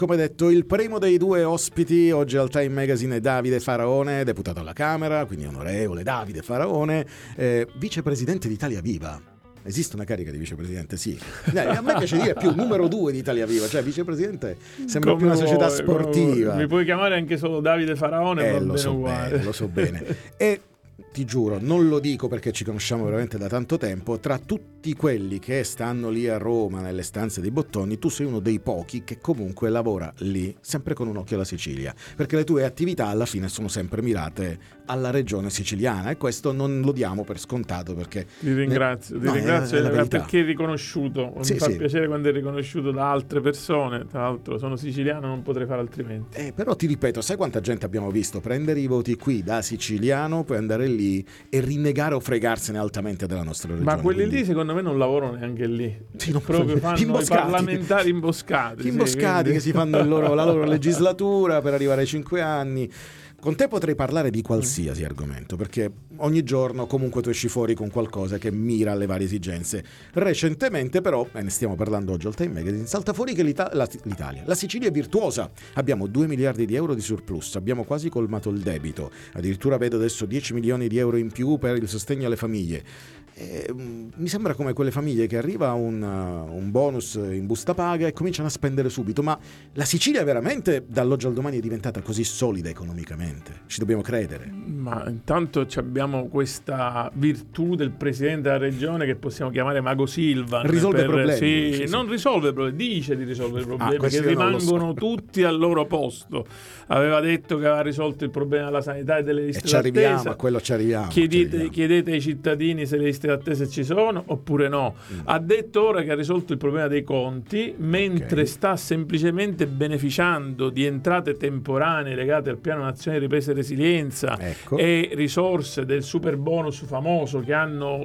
Come detto, il primo dei due ospiti oggi al Time Magazine è Davide Faraone, deputato alla Camera, quindi onorevole Davide Faraone, vicepresidente di Italia Viva. Esiste una carica di vicepresidente? Sì. A me piace dire più numero 2 di Italia Viva, cioè vicepresidente sembra più una società sportiva. Mi puoi chiamare anche solo Davide Faraone, va lo bene so uguale. bene, lo so bene. E ti giuro, non lo dico perché ci conosciamo veramente da tanto tempo, tra tutti quelli che stanno lì a Roma nelle stanze dei bottoni, tu sei uno dei pochi che comunque lavora lì sempre con un occhio alla Sicilia, perché le tue attività alla fine sono sempre mirate alla regione siciliana, e questo non lo diamo per scontato, perché ti ringrazio perché è riconosciuto. Mi fa piacere quando è riconosciuto da altre persone. Tra l'altro sono siciliano, non potrei fare altrimenti. Però ti ripeto, sai quanta gente abbiamo visto prendere i voti qui da siciliano, poi andare lì e rinnegare o fregarsene altamente della nostra regione. Ma quelli lì secondo me non lavorano neanche lì. Sì, proprio fanno i parlamentari imboscati. Che si fanno la loro legislatura per arrivare ai 5 anni. Con te potrei parlare di qualsiasi argomento, perché ogni giorno comunque tu esci fuori con qualcosa che mira alle varie esigenze. Recentemente però, ne stiamo parlando oggi al Time Magazine, salta fuori che l'Italia, la Sicilia è virtuosa. Abbiamo 2 miliardi di euro di surplus, abbiamo quasi colmato il debito, addirittura vedo adesso 10 milioni di euro in più per il sostegno alle famiglie. Mi sembra come quelle famiglie che arriva un bonus in busta paga e cominciano a spendere subito. Ma la Sicilia veramente dall'oggi al domani è diventata così solida economicamente? Ci dobbiamo credere. Ma intanto abbiamo questa virtù del presidente della regione che possiamo chiamare Mago Silva. Risolve problemi. Sì, non risolve problemi, dice di risolvere problemi che rimangono tutti al loro posto. Aveva detto che aveva risolto il problema della sanità e delle liste d'attesa. A quello ci arriviamo. Chiedete ai cittadini se le liste d'attesa ci sono oppure no. Ha detto ora che ha risolto il problema dei conti, mentre sta semplicemente beneficiando di entrate temporanee legate al Piano Nazionale di Ripresa e Resilienza e risorse del super bonus famoso che hanno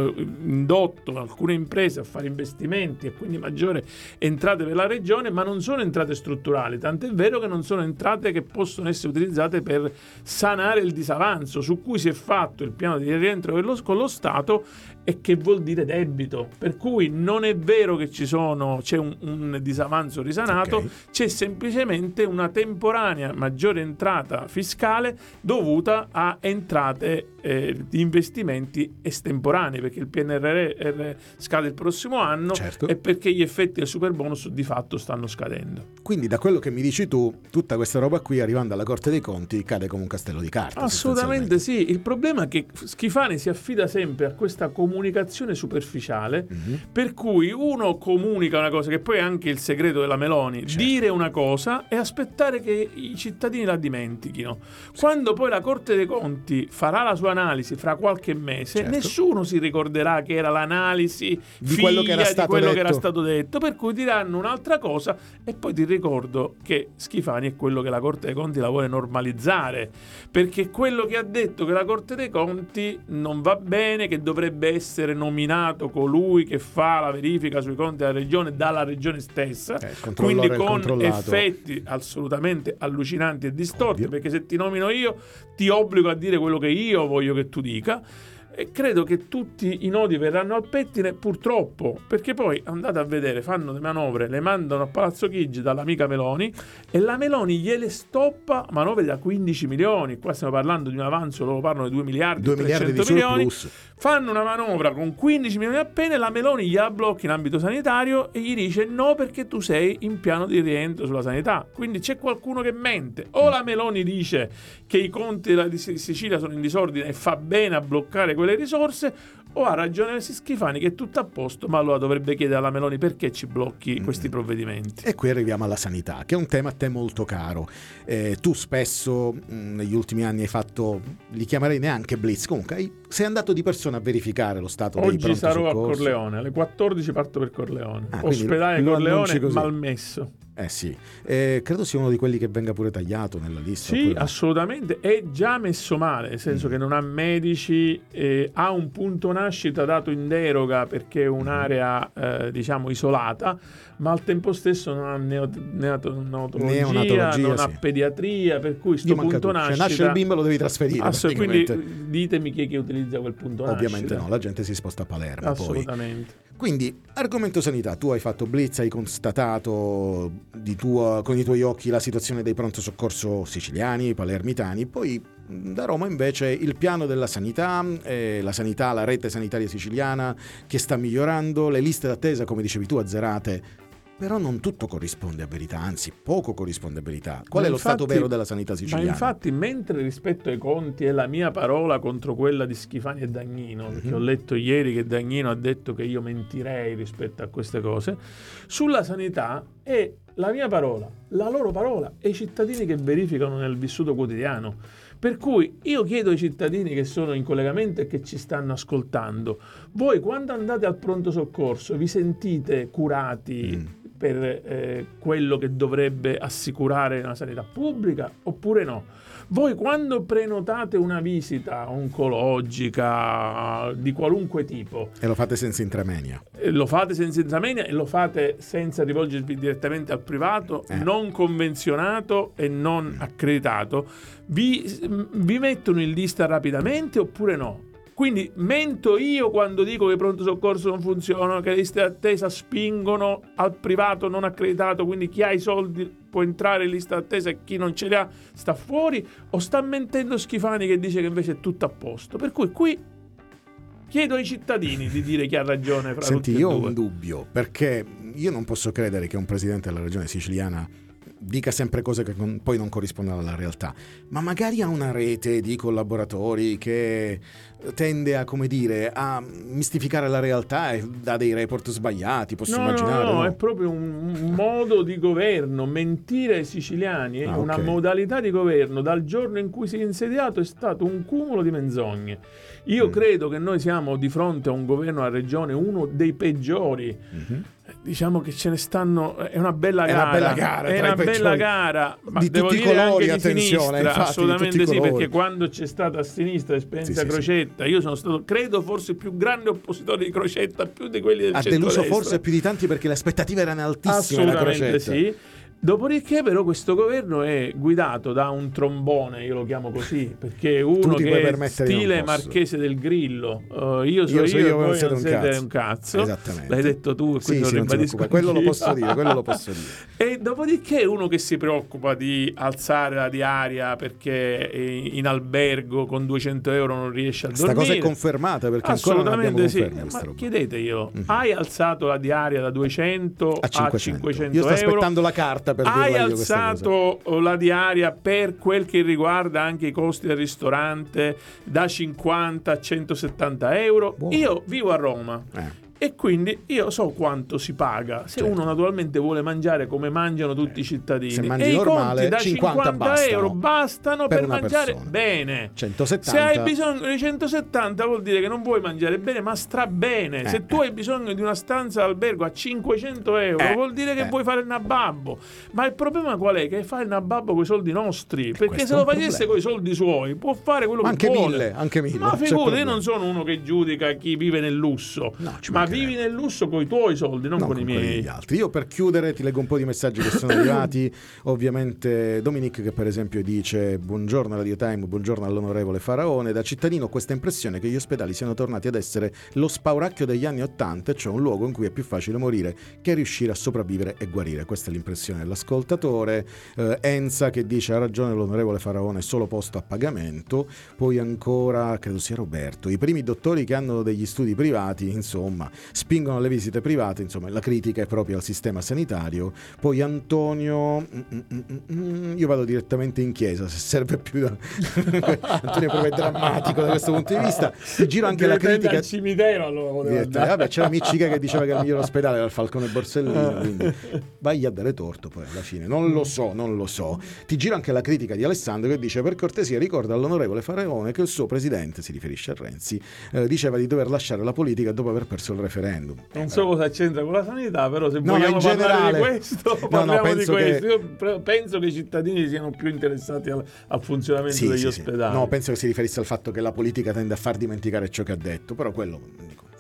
indotto alcune imprese a fare investimenti e quindi maggiore entrate per la regione, ma non sono entrate strutturali, tant'è vero che non sono entrate che possono essere utilizzate per sanare il disavanzo su cui si è fatto il piano di rientro con lo Stato, e che vuol dire debito, per cui non è vero che c'è un disavanzo risanato, c'è semplicemente una temporanea maggiore entrata fiscale dovuta a entrate di investimenti estemporanei, perché il PNRR scade il prossimo anno e perché gli effetti del super bonus di fatto stanno scadendo. Quindi da quello che mi dici tu, tutta questa roba qui arrivando alla Corte dei Conti cade come un castello di carta. Assolutamente sì. Il problema è che Schifani si affida sempre a questa comunicazione superficiale, per cui uno comunica una cosa che poi è anche il segreto della Meloni, dire una cosa e aspettare che i cittadini la dimentichino. Quando poi la Corte dei Conti farà la sua analisi fra qualche mese, nessuno si ricorderà che era l'analisi di quello che era stato detto, per cui diranno un'altra cosa. E poi ti ricordo che Schifani è quello che la Corte dei Conti la vuole normalizzare, perché quello che ha detto che la Corte dei Conti non va bene, che dovrebbe essere nominato colui che fa la verifica sui conti della regione dalla regione stessa, quindi con effetti assolutamente allucinanti e distorti, perché se ti nomino io ti obbligo a dire quello che io voglio che tu dica. E credo che tutti i nodi verranno al pettine, purtroppo, perché poi andate a vedere, fanno le manovre, le mandano a Palazzo Chigi dall'amica Meloni e la Meloni gliele stoppa manovre da 15 milioni. Qua stiamo parlando di un avanzo, loro parlano di 2 miliardi 300 milioni. Fanno una manovra con 15 milioni appena e la Meloni gliela blocca in ambito sanitario e gli dice no, perché tu sei in piano di rientro sulla sanità. Quindi c'è qualcuno che mente. O la Meloni dice che i conti della Sicilia sono in disordine e fa bene a bloccare quelle risorse, o ha ragione Schifani che è tutto a posto, ma allora dovrebbe chiedere alla Meloni perché ci blocchi questi provvedimenti. E qui arriviamo alla sanità, che è un tema a te molto caro. Tu spesso negli ultimi anni hai fatto, li chiamerei neanche blitz, comunque sei andato di persona a verificare lo stato dei pronto soccorso. Oggi sarò a Corleone, alle 14 parto per Corleone. Ospedale Corleone malmesso. Sì, credo sia uno di quelli che venga pure tagliato nella lista. Sì, assolutamente, è già messo male, nel senso che non ha medici, ha un punto nascita dato in deroga perché è un'area diciamo isolata, ma al tempo stesso non ha neonatologia, non ha pediatria, per cui sto punto nascita... Se nasce il bimbo lo devi trasferire. Quindi ditemi chi è che utilizza quel punto nascita. Ovviamente no, la gente si sposta a Palermo. Assolutamente. Poi. Quindi, argomento sanità, tu hai fatto blitz, hai constatato con i tuoi occhi la situazione dei pronto soccorso siciliani, palermitani, poi da Roma invece il piano della sanità, la rete sanitaria siciliana che sta migliorando, le liste d'attesa, come dicevi tu, azzerate. Però non tutto corrisponde a verità, anzi poco corrisponde a verità. Qual è lo stato vero della sanità siciliana? Ma infatti, mentre rispetto ai conti è la mia parola contro quella di Schifani e Dagnino, perché ho letto ieri che Dagnino ha detto che io mentirei rispetto a queste cose, sulla sanità è la mia parola, la loro parola e i cittadini che verificano nel vissuto quotidiano. Per cui io chiedo ai cittadini che sono in collegamento e che ci stanno ascoltando, voi quando andate al pronto soccorso vi sentite curati per quello che dovrebbe assicurare una sanità pubblica oppure no? Voi quando prenotate una visita oncologica di qualunque tipo e lo fate senza intramenia, e lo fate senza rivolgervi direttamente al privato, non convenzionato e non accreditato, vi mettono in lista rapidamente oppure no? Quindi mento io quando dico che i pronto soccorso non funzionano, che le liste d'attesa spingono al privato non accreditato, quindi chi ha i soldi può entrare in lista d'attesa e chi non ce li ha sta fuori, o sta mentendo Schifani che dice che invece è tutto a posto? Per cui qui chiedo ai cittadini di dire chi ha ragione fra Senti, tutti e io ho due. un dubbio, perché io non posso credere che un presidente della regione siciliana dica sempre cose che poi non corrispondono alla realtà, ma magari ha una rete di collaboratori che tende a, come dire, a mistificare la realtà e dà dei report sbagliati, posso immaginare. No, è proprio un modo di governo. Mentire ai siciliani è una modalità di governo. Dal giorno in cui si è insediato è stato un cumulo di menzogne. Io credo che noi siamo di fronte a un governo alla regione, uno dei peggiori. Diciamo che ce ne stanno, è una bella gara, ma di devo tutti i dire colori, anche di attenzione, sinistra, infatti, assolutamente sì, colori. perché quando c'è stata a sinistra esperienza Crocetta, io sono stato, credo, forse il più grande oppositore di Crocetta, più di quelli del centrodestra. Ha deluso forse più di tanti perché le aspettative erano altissime. Assolutamente sì. Dopodiché però questo governo è guidato da un trombone, io lo chiamo così, perché uno che è stile Marchese del Grillo, io sono io e voi non siete un cazzo. Esattamente. L'hai detto tu e quindi lo ribadisco. Quello lo posso dire. E dopodiché uno che si preoccupa di alzare la diaria perché in albergo con 200 euro non riesce a dormire. Questa cosa è confermata perché ancora non abbiamo conferma. Ma chiedete io, hai alzato la diaria da 200 a 500 io sto euro? aspettando la carta. Hai alzato la diaria per quel che riguarda anche i costi del ristorante da 50 a 170 euro? Buono. Io vivo a Roma e quindi io so quanto si paga se uno naturalmente vuole mangiare come mangiano tutti i cittadini, se mangi e normale, i conti da 50 euro bastano per mangiare bene. 170. Se hai bisogno di 170 vuol dire che non vuoi mangiare bene ma bene. Se tu hai bisogno di una stanza d'albergo a 500 euro vuol dire che vuoi fare il nababbo. Ma il problema qual è? Che fa il nababbo con i soldi nostri, perché se lo facesse con i soldi suoi può fare quello che vuole. Anche 1000. Ma figurati, io non sono uno che giudica chi vive nel lusso, ma vivi nel lusso con i tuoi soldi, non con i miei. Gli altri. Io per chiudere ti leggo un po' di messaggi che sono arrivati. Ovviamente Dominic che per esempio dice: buongiorno Radio Time, buongiorno all'onorevole Faraone. Da cittadino ho questa impressione che gli ospedali siano tornati ad essere lo spauracchio degli anni '80, cioè un luogo in cui è più facile morire che riuscire a sopravvivere e guarire. Questa è l'impressione dell'ascoltatore. Enza che dice: ha ragione l'onorevole Faraone, solo posto a pagamento. Poi ancora, credo sia Roberto, i primi dottori che hanno degli studi privati, insomma, spingono le visite private, insomma la critica è proprio al sistema sanitario. Poi Antonio, io vado direttamente in chiesa se serve più Antonio proprio è drammatico da questo punto di vista. Ti giro anche la critica al cimitero, allora vabbè, c'era Miccica che diceva che il miglior ospedale era il Falcone Borsellino, quindi vai a dare torto poi alla fine, non lo so. Ti giro anche la critica di Alessandro che dice: per cortesia ricorda all'onorevole Faraone che il suo presidente, si riferisce a Renzi, diceva di dover lasciare la politica dopo aver perso il referendum. Non so cosa c'entra con la sanità, però se vogliamo parlare di questo, parliamo di questo. Io penso che i cittadini siano più interessati al funzionamento degli ospedali. No, penso che si riferisse al fatto che la politica tende a far dimenticare ciò che ha detto, però quello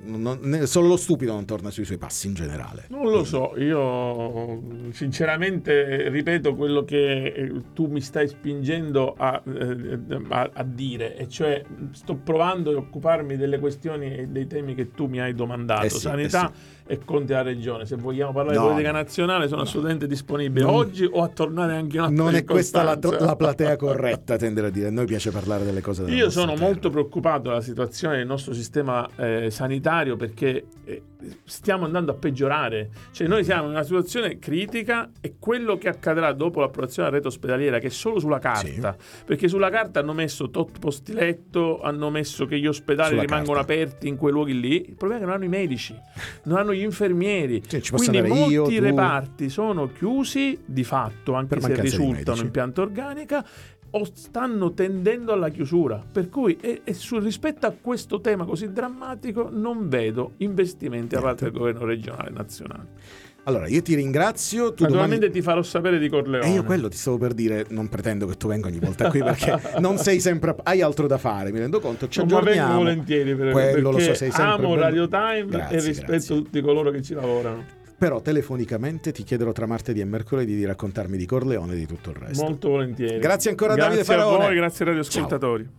solo lo stupido non torna sui suoi passi in generale. Non lo so, io sinceramente ripeto quello che tu mi stai spingendo a dire, e cioè sto provando a occuparmi delle questioni e dei temi che tu mi hai domandato, sanità e conti della regione. Se vogliamo parlare di politica nazionale sono assolutamente disponibile oggi o a tornare anche in un'altra non è questa circostanza. la platea corretta, tendere a dire. A noi piace parlare delle cose della Io nostra sono terra. molto preoccupato della situazione del nostro sistema sanitario, perché stiamo andando a peggiorare. Cioè noi siamo in una situazione critica, e quello che accadrà dopo l'approvazione della rete ospedaliera, che è solo sulla carta, perché sulla carta hanno messo tot posti letto, hanno messo che gli ospedali Sulla rimangono carta. aperti in quei luoghi lì. Il problema è che non hanno i medici, non hanno gli infermieri, Sì, ci posso quindi andare molti io, tu. reparti sono chiusi di fatto, anche Per se mancanza di risultano medici. in pianta organica, o stanno tendendo alla chiusura. Per cui rispetto a questo tema così drammatico non vedo investimenti da parte del governo regionale e nazionale. Allora, io ti ringrazio. Tu Naturalmente ti farò sapere di Corleone. E io quello ti stavo per dire, non pretendo che tu venga ogni volta qui, perché non sei sempre, hai altro da fare, mi rendo conto, ci Ma vengo aggiorniamo. volentieri, Quello lo so, perché sei sempre amo ben- Radio Time Grazie, e rispetto grazie. tutti coloro che ci lavorano. Però telefonicamente ti chiederò tra martedì e mercoledì di raccontarmi di Corleone e di tutto il resto. Molto volentieri. Grazie ancora, Davide Grazie a Faraone. voi, grazie ai radioascoltatori.